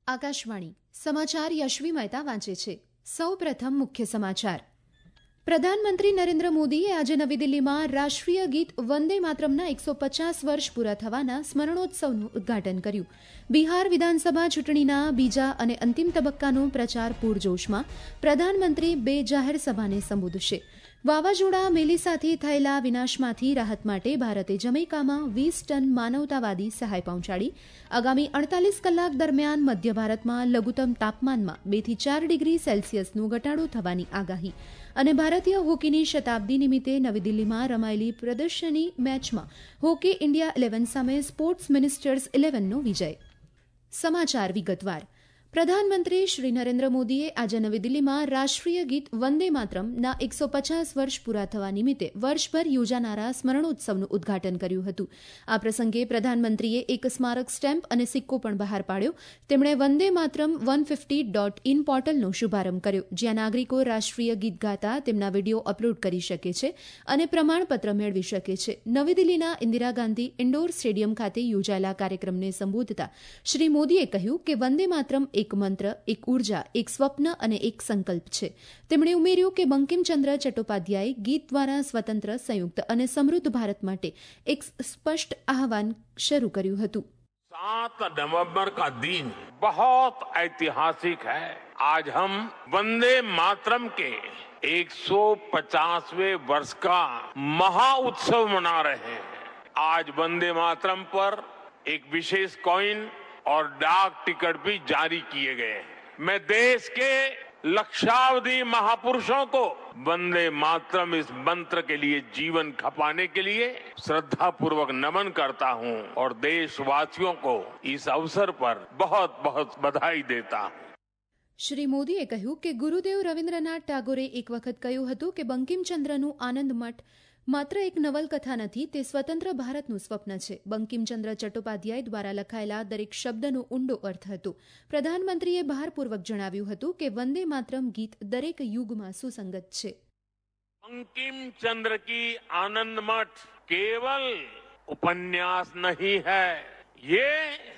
આકાશવાણી સમાચાર યશવી મહેતા વાંચે છે. સૌપ્રથમ મુખ્ય સમાચાર. પ્રધાનમંત્રી નરેન્દ્ર મોદીએ આજે નવી દિલ્હીમાં રાષ્ટ્રીય ગીત વંદે માતરમના 150 વર્ષ પૂરા થવાના સ્મરણોત્સવનું ઉદ્ઘાટન કર્યું. બિહાર વિધાનસભા ચૂંટણીના બીજા અને અંતિમ તબક્કાનો પ્રચાર પૂરજોશમાં. પ્રધાનમંત્રી 2 જાહેર સભાને સંબોધશે. વાવાઝોડા મેલિસાથી થયેલા વિનાશમાંથી રાહત માટે ભારતે જમૈકામાં 20 ટન માનવતાવાદી સહાય પહોંચાડી. આગામી 48 કલાક દરમિયાન મધ્ય ભારતમાં લઘુત્તમ તાપમાનમાં 2 થી 4 ડિગ્રી સેલ્સિયસનો ઘટાડો થવાની આગાહી. અને ભારતીય હોકીની શતાબ્દી નિમિત્તે નવી દિલ્હીમાં રમાયેલી પ્રદર્શની મેચમાં હોકી ઇન્ડિયા 11 સામે સ્પોર્ટ્સ મિનિસ્ટર્સ 11નો વિજય. સમાચાર વિગતવાર. પ્રધાનમંત્રી શ્રી નરેન્દ્ર મોદીએ આજે નવી દિલ્હીમાં રાષ્ટ્રીય ગીત વંદે માતરમના 150 વર્ષ પૂરા થવા નિમિત્તે વર્ષભર યોજાનારા સ્મરણોત્સવનું ઉદ્ઘાટન કર્યું હતું. આ પ્રસંગે પ્રધાનમંત્રીએ એક સ્મારક સ્ટેમ્પ અને સિક્કો પણ બહાર પાડ્યો. તેમણે વંદે માતરમ 150.in પોર્ટલનો શુભારંભ કર્યો, જ્યાં નાગરિકો રાષ્ટ્રીય ગીત ગાતા તેમના વિડીયો અપલોડ કરી શકે છે અને પ્રમાણપત્ર મેળવી શકે છે. નવી દિલ્હીના ઇન્દિરા ગાંધી ઇન્ડોર સ્ટેડિયમ ખાતે યોજાયેલા કાર્યક્રમને સંબોધતા શ્રી મોદીએ કહ્યું કે વંદે માતરમ એક મંત્ર, એક ઉર્જા, એક સ્વપ્ન અને એક સંકલ્પ છે. તેમણે ઉમેર્યું કે બંકિમચંદ્ર ચટ્ટોપાધ્યાયે ગીત દ્વારા સ્વતંત્ર, સંયુક્ત અને સમૃદ્ધ ભારત માટે એક સ્પષ્ટ આહ્વાન શરૂ કર્યું હતું. 7 नवंबर का दिन बहुत ऐतिहासिक है. आज हम वंदे मातरम के 150वें वर्ष का महाउत्सव मना रहे हैं. आज वंदे मातरम पर एक विशेष कॉइन और डाक टिकट भी जारी किए गए हैं. मैं देश के लक्षावधि महापुरुषों को वंदे मातरम इस मंत्र के लिए जीवन खपाने के लिए श्रद्धा पूर्वक नमन करता हूं और देशवासियों को इस अवसर पर बहुत बहुत बधाई देता हूं. શ્રી મોદીએ કહ્યું કે ગુરુદેવ રવિન્દ્રનાથ ટાગોરે એક વખત કહ્યું હતું કે બંકિમચંદ્રનું આનંદ મઠ માત્ર એક નવલકથા નથી, તે સ્વતંત્ર ભારતનું સ્વપ્ન છે. બંકિમચંદ્ર ચટ્ટોપાધ્યાય દ્વારા લખાયેલા દરેક શબ્દનો ઊંડો અર્થ હતો. પ્રધાનમંત્રીએ ભારપૂર્વક જણાવ્યું હતું કે વંદે માતરમ ગીત દરેક યુગમાં સુસંગત છે. બંકિમચંદ્ર કી આનંદ મઠ केवल उपन्यास नहीं है, ये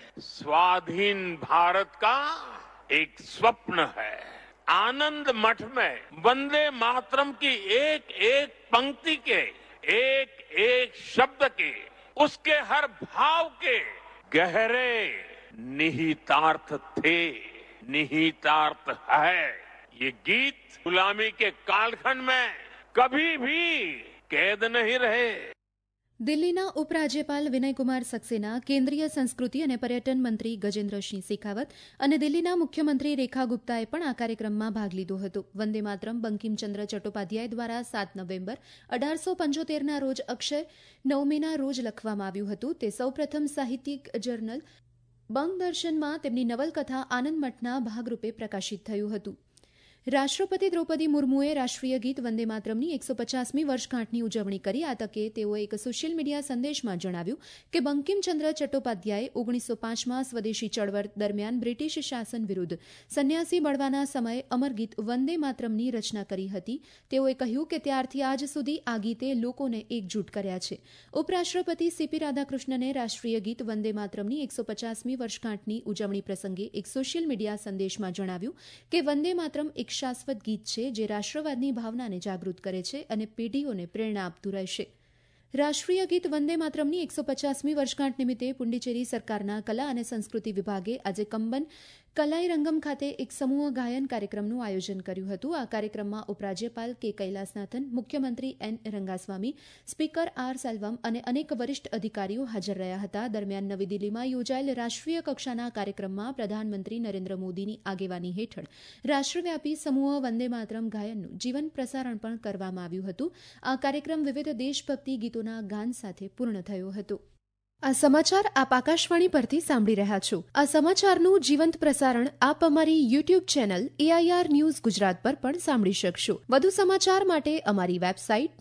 स्वाधीन भारत का एक स्वप्न है. आनंद मठ में वंदे मातरम की एक एक पंक्ति के, एक एक शब्द के, उसके हर भाव के गहरे निहितार्थ थे, निहितार्थ है. ये गीत गुलामी के कालखंड में कभी भी कैद नहीं रहे. દિલ્હીના ઉપરાજ્યપાલ વિનયકુમાર સક્સેના, કેન્દ્રીય સંસ્કૃતિ અને પર્યટન મંત્રી ગજેન્દ્રસિંહ શેખાવત અને દિલ્હીના મુખ્યમંત્રી રેખા ગુપ્તાએ પણ આ કાર્યક્રમમાં ભાગ લીધો હતો. વંદે માતરમ બંકિમચંદ્ર ચટ્ટોપાધ્યાય દ્વારા 7 નવેમ્બર 1875ના રોજ અક્ષય નવમીના રોજ લખવામાં આવ્યું હતું. તે સૌપ્રથમ સાહિત્યિક જર્નલ બંગદર્શનમાં તેમની નવલકથા આનંદ મઠના ભાગરૂપે પ્રકાશિત થયું હતું. રાષ્ટ્રપતિ દ્રૌપદી મુર્મુએ રાષ્ટ્રીય ગીત વંદે માતરમની 150મી વર્ષગાંઠની ઉજવણી કરી. આ તકે તેઓએ એક સોશિયલ મીડિયા સંદેશમાં જણાવ્યું કે બંકિમચંદ્ર ચટ્ટોપાધ્યાયે 1905માં સ્વદેશી ચળવળ દરમિયાન બ્રિટિશ શાસન વિરુદ્ધ સંન્યાસી બળવાના સમયે અમર ગીત વંદે માતરમની રચના કરી હતી. તેઓએ કહ્યું કે ત્યારથી આજ સુધી આ ગીતે લોકોને એકજૂટ કર્યા છે. ઉપરાષ્ટ્રપતિ સીપી રાધાકૃષ્ણને રાષ્ટ્રીય ગીત વંદે માતરમની 150મી વર્ષગાંઠની ઉજવણી પ્રસંગે એક સોશિયલ મીડિયા સંદેશમાં જણાવ્યું કે વંદે માતરમ એક શાશ્વત ગીત છે જે રાષ્ટ્રવાદની ભાવનાને જાગૃત કરે છે અને પેઢીઓને પ્રેરણા આપતું રહેશે. રાષ્ટ્રીય ગીત વંદે માતરમની 150મી વર્ષગાંઠ નિમિત્તે પુડુચેરી સરકારના કલા અને સંસ્કૃતિ વિભાગે આજે કંબન કલાઈરંગમ ખાતે એક સમૂહ ગાયન કાર્યક્રમનું આયોજન કર્યું હતું. આ કાર્યક્રમમાં ઉપરાજ્યપાલ કે કૈલાસનાથન, મુખ્યમંત્રી N Rangaswamy, speaker R Selvam અને અનેક વરિષ્ઠ અધિકારીઓ હાજર રહ્યા હતા. દરમિયાન નવી દિલ્હીમાં યોજાયેલ રાષ્ટ્રીય કક્ષાના કાર્યક્રમમાં પ્રધાનમંત્રી નરેન્દ્ર મોદીની આગેવાની હેઠળ રાષ્ટ્રવ્યાપી સમૂહ વંદે માતરમ ગાયનનું જીવન પ્રસારણ પણ કરવામાં આવ્યું હતું. આ કાર્યક્રમ વિવિધ દેશભક્તિ ગીતોના ગાન સાથે પૂર્ણ થયો હતો. આ સમાચાર આપ આકાશવાણી પરથી સાંભળી રહ્યા છો. આ સમાચારનું જીવંત પ્રસારણ આપ અમારી YouTube channel AIR news Gujarat પર પણ સાંભળી શકશો. વધુ સમાચાર માટે અમારી વેબસાઇટ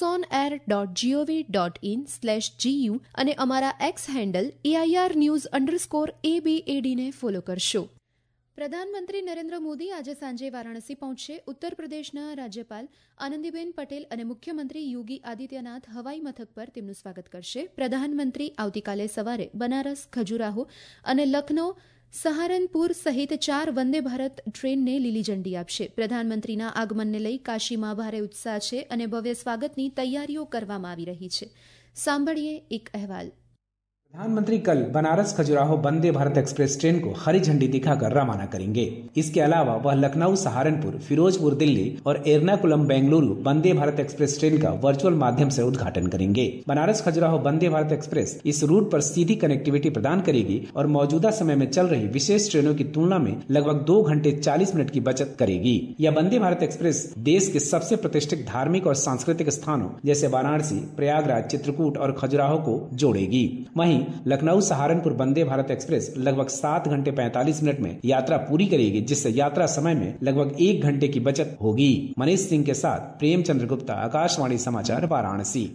newsonair.gov.in/gu અને અમારા એક્સ હેન્ડલ AIR_news_ABAD ને ફોલો કરશો. પ્રધાનમંત્રી નરેન્દ્ર મોદી આજે સાંજે વારાણસી પહોંચશે. ઉત્તર પ્રદેશના રાજ્યપાલ આનંદીબેન પટેલ અને મુખ્યમંત્રી યોગી આદિત્યનાથ હવાઈ મથક પર તેમનું સ્વાગત કરશે. પ્રધાનમંત્રી આવતીકાલે સવારે બનારસ, ખજુરાહો અને લખનૌ સહારનપુર સહિત 4 વંદે ભારત ટ્રેનને લીલી ઝંડી આપશે. પ્રધાનમંત્રીના આગમનને લઈ કાશીમાં ભારે ઉત્સાહ છે અને ભવ્ય સ્વાગતની તૈયારીઓ કરવામાં આવી રહી છે. સાંભળીએ એક અહેવાલ. प्रधानमंत्री कल बनारस खजुराहो वंदे भारत एक्सप्रेस ट्रेन को हरी झंडी दिखाकर रवाना करेंगे. इसके अलावा वह लखनऊ सहारनपुर, फिरोजपुर दिल्ली और एर्नाकुलम बेंगलुरु वंदे भारत एक्सप्रेस ट्रेन का वर्चुअल माध्यम से उद्घाटन करेंगे. बनारस खजुराहो वंदे भारत एक्सप्रेस इस रूट पर सीधी कनेक्टिविटी प्रदान करेगी और मौजूदा समय में चल रही विशेष ट्रेनों की तुलना में लगभग 2 घंटे 40 मिनट की बचत करेगी. यह वंदे भारत एक्सप्रेस देश के सबसे प्रतिष्ठित धार्मिक और सांस्कृतिक स्थानों जैसे वाराणसी, प्रयागराज, चित्रकूट और खजुराहो को जोड़ेगी. वहीं लखनऊ सहारनपुर वंदे भारत एक्सप्रेस लगभग 7 घंटे 45 मिनट में यात्रा पूरी करेगी, जिससे यात्रा समय में लगभग 1 घंटे की बचत होगी. मनीष सिंह के साथ प्रेमचंद्र गुप्ता, आकाशवाणी समाचार, वाराणसी.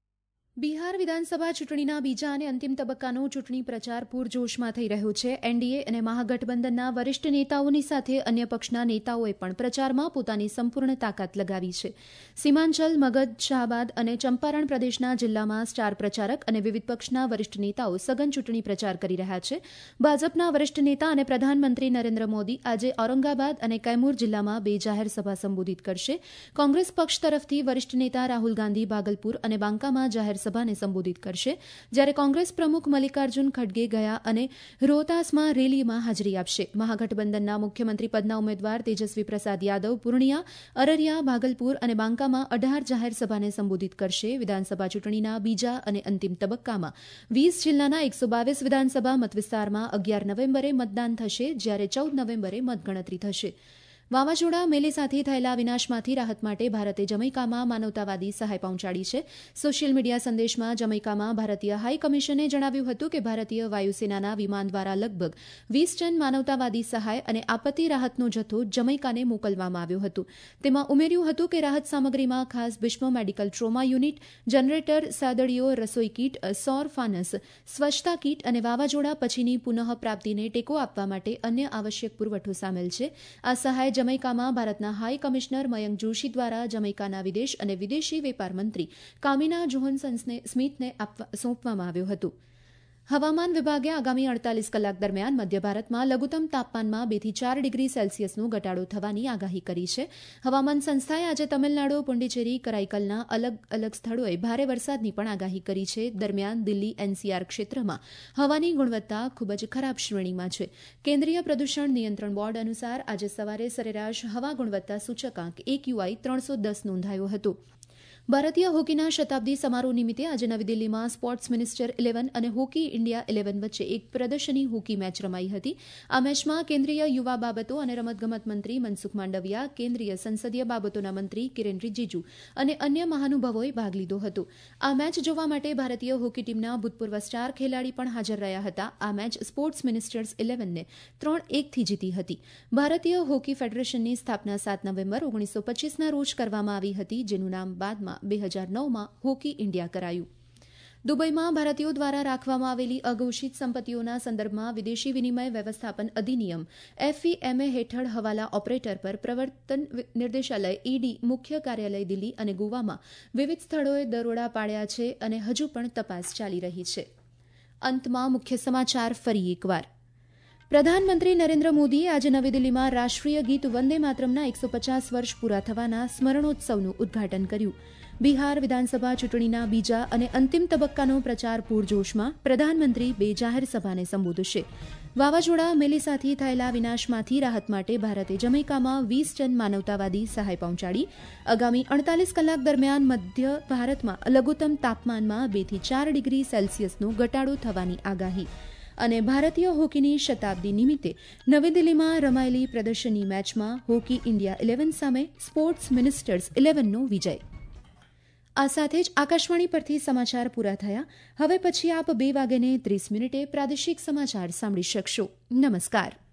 બિહાર વિધાનસભા ચૂંટણીના બીજા અને અંતિમ તબક્કાનો ચૂંટણી પ્રચાર પૂરજોશમાં થઈ રહ્યો છે. એનડીએ અને મહાગઠબંધનના વરિષ્ઠ નેતાઓની સાથે અન્ય પક્ષના નેતાઓએ પણ પ્રચારમાં પોતાની સંપૂર્ણ તાકાત લગાવી છે. સીમાંચલ, મગધ, શાહબાદ અને ચંપારણ પ્રદેશના જિલ્લામાં સ્ટાર પ્રચારક અને વિવિધ પક્ષના વરિષ્ઠ નેતાઓ સઘન ચૂંટણી પ્રચાર કરી રહ્યા છે. ભાજપના વરિષ્ઠ નેતા અને પ્રધાનમંત્રી નરેન્દ્ર મોદી આજે ઔરંગાબાદ અને કૈમૂર જિલ્લામાં 2 જાહેર સભા સંબોધિત કરશે. કોંગ્રેસ પક્ષ તરફથી વરિષ્ઠ નેતા રાહુલ ગાંધી ભાગલપુર અને બાંકામાં જાહેર સભાને સંબોધિત કરશે, જ્યારે કોંગ્રેસ પ્રમુખ મલ્લિકાર્જુન ખડગે ગયા અને રોહતાસમાં રેલીમાં હાજરી આપશે. મહાગઠબંધનના મુખ્યમંત્રી પદના ઉમેદવાર તેજસ્વી પ્રસાદ યાદવ પૂર્ણિયા, અરરિયા, ભાગલપુર અને બાંકામાં 18 જાહેર સભાને સંબોધિત કરશે. વિધાનસભા ચૂંટણીના બીજા અને અંતિમ તબક્કામાં 20 જિલ્લાના 122 વિધાનસભા મતવિસ્તારમાં 11 નવેમ્બરે મતદાન થશે, જ્યારે 14 નવેમ્બરે મતગણતરી થશે. વાવાઝોડા મેલે સાથે થયેલા વિનાશમાંથી રાહત માટે ભારતે જમૈકામાં માનવતાવાદી સહાય પહોંચાડી છે. સોશિયલ મીડિયા સંદેશમાં જમૈકામાં ભારતીય હાઈ કમિશને જણાવ્યું હતું કે ભારતીય વાયુસેનાના વિમાન દ્વારા લગભગ 20 ટન માનવતાવાદી સહાય અને આપત્તિ રાહતનો જથ્થો જમૈકાને મોકલવામાં આવ્યો હતો. તેમાં ઉમેર્યું હતું કે રાહત સામગ્રીમાં ખાસ Bhishm medical trauma unit, generator, સાદડીઓ, રસોઈ કીટ, સૌર ફાનસ, સ્વચ્છતા કીટ અને વાવાઝોડા પછીની પુનઃપ્રાપ્તિને ટેકો આપવા માટે અન્ય આવશ્યક પુરવઠો સામેલ છે. આ સહાય જમૈકામાં ભારતના હાઈ કમિશનર મયંક જોશી દ્વારા જમૈકાના વિદેશ અને વિદેશી વેપાર મંત્રી કામિના જોહનસન સ્મિથને સોંપવામાં આવ્યું હતું. હવામાન વિભાગે આગામી 48 કલાક દરમિયાન મધ્ય ભારતમાં લઘુત્તમ તાપમાનમાં 2 થી 4 ડિગ્રી સેલ્સિયસનો ઘટાડો થવાની આગાહી કરી છે. હવામાન સંસ્થાએ આજે તમિલનાડુ, પુડુચેરી, કરાઈકલના અલગ અલગ સ્થળોએ ભારે વરસાદની પણ આગાહી કરી છે. દરમિયાન દિલ્હી NCR ક્ષેત્રમાં હવાની ગુણવત્તા ખૂબ જ ખરાબ શ્રેણીમાં છે. કેન્દ્રીય પ્રદૂષણ નિયંત્રણ બોર્ડ અનુસાર આજે સવારે સરેરાશ હવા ગુણવત્તા સૂચકાંક AQI 310 નોંધાયો હતો. ભારતીય હોકીના શતાબ્દી સમારોહ નિમિત્તે આજે નવી દિલ્હીમાં સ્પોર્ટ્સ મિનિસ્ટર 11 અને હોકી ઇન્ડિયા 11 વચ્ચે એક પ્રદર્શની હોકી મેચ રમાઈ હતી. આ મેચમાં કેન્દ્રીય યુવા બાબતો અને રમતગમત મંત્રી મનસુખ માંડવિયા, કેન્દ્રીય સંસદીય બાબતોના મંત્રી કિરેન રિજિજુ અને અન્ય મહાનુભાવોએ ભાગ લીધો હતો. આ મેચ જોવા માટે ભારતીય હોકી ટીમના ભૂતપૂર્વ સ્ટાર ખેલાડી પણ હાજર રહ્યા હતા. આ મેચ સ્પોર્ટ્સ મિનિસ્ટર્સ 11ને 3-1થી જીતી હતી. ભારતીય હોકી ફેડરેશનની સ્થાપના 7 નવેમ્બર 1925ના રોજ કરવામાં આવી હતી, જેનું નામ બાદમાં 2009માં હોકી ઇન્ડિયા કરાયું. દુબઈમાં ભારતીયો દ્વારા રાખવામાં આવેલી અઘોષિત સંપત્તિઓના સંદર્ભમાં વિદેશી વિનિમય વ્યવસ્થાપન અધિનિયમ FEMA હેઠળ હવાલા ઓપરેટર પર પ્રવર્તન નિર્દેશાલય ED મુખ્ય કાર્યાલય દિલ્હી અને ગોવામાં વિવિધ સ્થળોએ દરોડા પાડ્યા છે અને હજુ પણ તપાસ ચાલી રહી છે. અંતમાં મુખ્ય સમાચાર ફરી એકવાર. પ્રધાનમંત્રી નરેન્દ્ર મોદીએ આજે નવી દિલ્હીમાં રાષ્ટ્રીય ગીત વંદે માતરમના 150 વર્ષ પૂરા થવાના સ્મરણોત્સવનું ઉદ્ઘાટન કર્યું. બિહાર વિધાનસભા ચૂંટણીના બીજા અને અંતિમ તબક્કાનો પ્રચાર પૂરજોશમાં. પ્રધાનમંત્રી 2 જાહેર સભાને સંબોધશે. વાવાઝોડા મેલિસાથી થયેલા વિનાશમાંથી રાહત માટે ભારતે જમૈકામાં 20 ટન માનવતાવાદી સહાય પહોંચાડી. આગામી 48 કલાક દરમિયાન મધ્ય ભારતમાં લઘુત્તમ તાપમાનમાં 2 થી 4 ડિગ્રી સેલ્સિયસનો ઘટાડો થવાની આગાહી. અને ભારતીય હોકીની શતાબ્દી નિમિત્તે નવી દિલ્હીમાં રમાયેલી પ્રદર્શની મેચમાં હોકી ઇન્ડિયા 11 સામે સ્પોર્ટ્સ મિનિસ્ટર્સ 11નો વિજય. આ સાથે જ આકાશવાણી પરથી સમાચાર પૂરા થયા. હવે પછી આપ 2:30 પ્રાદેશિક સમાચાર સાંભળી શકશો. નમસ્કાર.